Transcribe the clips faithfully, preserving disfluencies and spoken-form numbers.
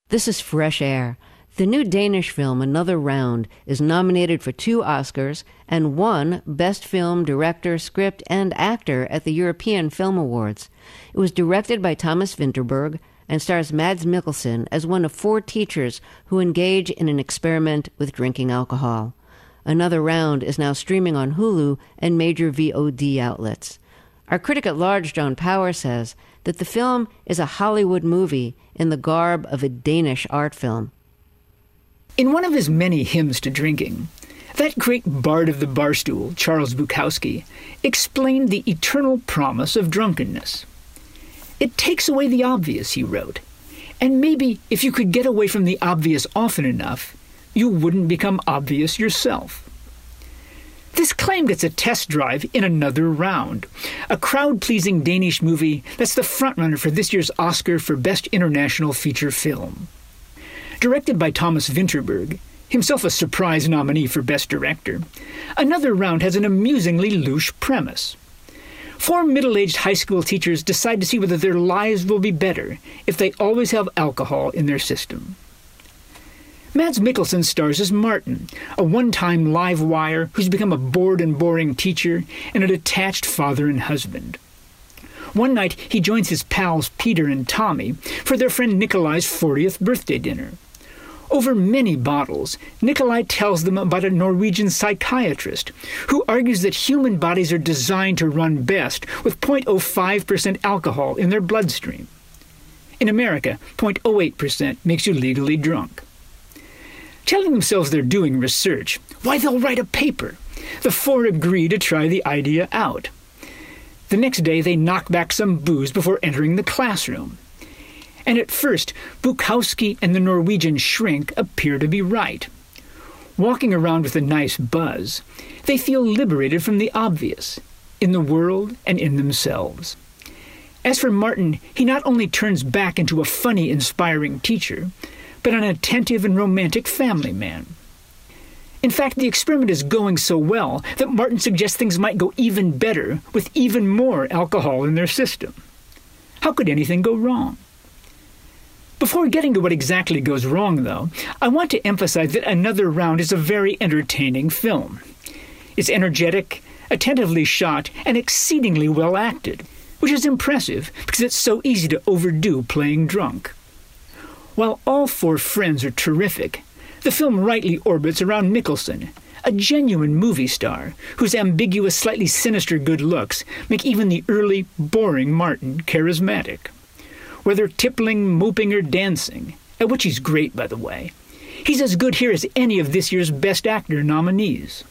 This is Fresh Air. The new Danish film, Another Round, is nominated for two Oscars and won Best Film, Director, Script, and Actor at the European Film Awards. It was directed by Thomas Vinterberg and stars Mads Mikkelsen as one of four teachers who engage in an experiment with drinking alcohol. Another Round is now streaming on Hulu and major V O D outlets. Our critic at large, John Power, says that the film is a Hollywood movie in the garb of a Danish art film. In one of his many hymns to drinking, that great bard of the barstool, Charles Bukowski, explained the eternal promise of drunkenness. It takes away the obvious, he wrote, and maybe if you could get away from the obvious often enough, you wouldn't become obvious yourself. This claim gets a test drive in Another Round, a crowd-pleasing Danish movie that's the frontrunner for this year's Oscar for Best International Feature Film. Directed by Thomas Vinterberg, himself a surprise nominee for Best Director, Another Round has an amusingly louche premise. Four middle-aged high school teachers decide to see whether their lives will be better if they always have alcohol in their system. Mads Mikkelsen stars as Martin, a one-time live wire who's become a bored and boring teacher and a detached father and husband. One night, he joins his pals Peter and Tommy for their friend Nikolai's fortieth birthday dinner. Over many bottles, Nikolai tells them about a Norwegian psychiatrist who argues that human bodies are designed to run best with zero point zero five percent alcohol in their bloodstream. In America, zero point zero eight percent makes you legally drunk. Telling themselves they're doing research, why, they'll write a paper. The four agree to try the idea out. The next day, they knock back some booze before entering the classroom. And at first, Bukowski and the Norwegian shrink appear to be right. Walking around with a nice buzz, they feel liberated from the obvious, in the world and in themselves. As for Martin, he not only turns back into a funny, inspiring teacher, but an attentive and romantic family man. In fact, the experiment is going so well that Martin suggests things might go even better with even more alcohol in their system. How could anything go wrong? Before getting to what exactly goes wrong, though, I want to emphasize that Another Round is a very entertaining film. It's energetic, attentively shot, and exceedingly well acted, which is impressive because it's so easy to overdo playing drunk. While all four friends are terrific, the film rightly orbits around Mikkelsen, a genuine movie star whose ambiguous, slightly sinister good looks make even the early, boring Martin charismatic. Whether tippling, moping, or dancing, at which he's great, by the way, he's as good here as any of this year's Best Actor nominees.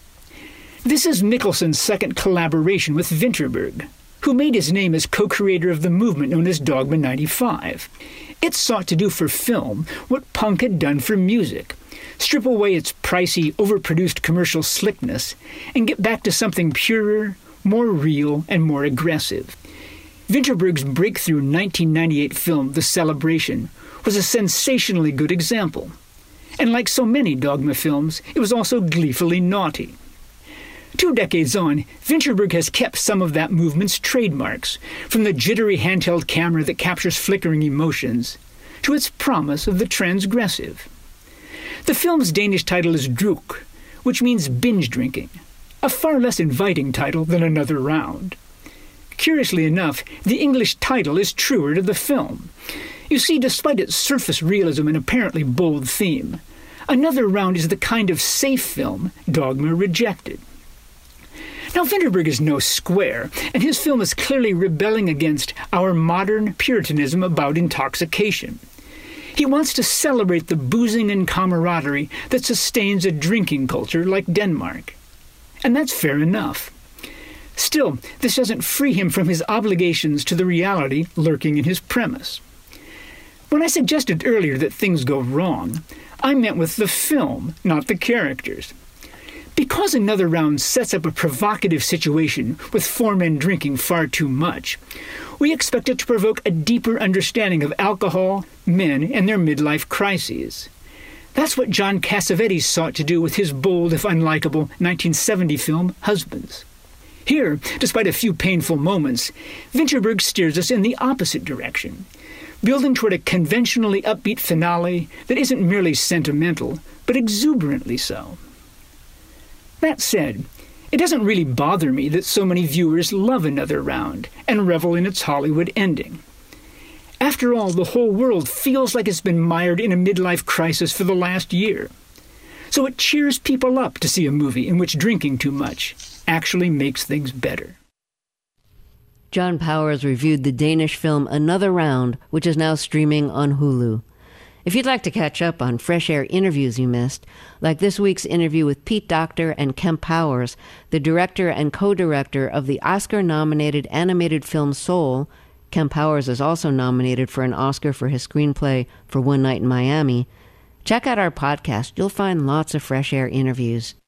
This is Mikkelsen's second collaboration with Vinterberg, who made his name as co-creator of the movement known as Dogma ninety-five. It sought to do for film what punk had done for music, strip away its pricey, overproduced commercial slickness, and get back to something purer, more real, and more aggressive. Vinterberg's breakthrough nineteen ninety-eight film, The Celebration, was a sensationally good example. And like so many Dogma films, it was also gleefully naughty. Two decades on, Vinterberg has kept some of that movement's trademarks, from the jittery handheld camera that captures flickering emotions, to its promise of the transgressive. The film's Danish title is Druk, which means binge drinking, a far less inviting title than Another Round. Curiously enough, the English title is truer to the film. You see, despite its surface realism and apparently bold theme, Another Round is the kind of safe film Dogma rejected. Now, Vinterberg is no square, and his film is clearly rebelling against our modern puritanism about intoxication. He wants to celebrate the boozing and camaraderie that sustains a drinking culture like Denmark. And that's fair enough. Still, this doesn't free him from his obligations to the reality lurking in his premise. When I suggested earlier that things go wrong, I meant with the film, not the characters. Because Another Round sets up a provocative situation with four men drinking far too much, we expect it to provoke a deeper understanding of alcohol, men, and their midlife crises. That's what John Cassavetes sought to do with his bold, if unlikable, nineteen seventy film, Husbands. Here, despite a few painful moments, Vinterberg steers us in the opposite direction, building toward a conventionally upbeat finale that isn't merely sentimental, but exuberantly so. That said, it doesn't really bother me that so many viewers love Another Round and revel in its Hollywood ending. After all, the whole world feels like it's been mired in a midlife crisis for the last year. So it cheers people up to see a movie in which drinking too much actually makes things better. John Powers reviewed the Danish film Another Round, which is now streaming on Hulu. If you'd like to catch up on Fresh Air interviews you missed, like this week's interview with Pete Docter and Kemp Powers, the director and co-director of the Oscar-nominated animated film Soul. Kemp Powers is also nominated for an Oscar for his screenplay for One Night in Miami. Check out our podcast. You'll find lots of Fresh Air interviews.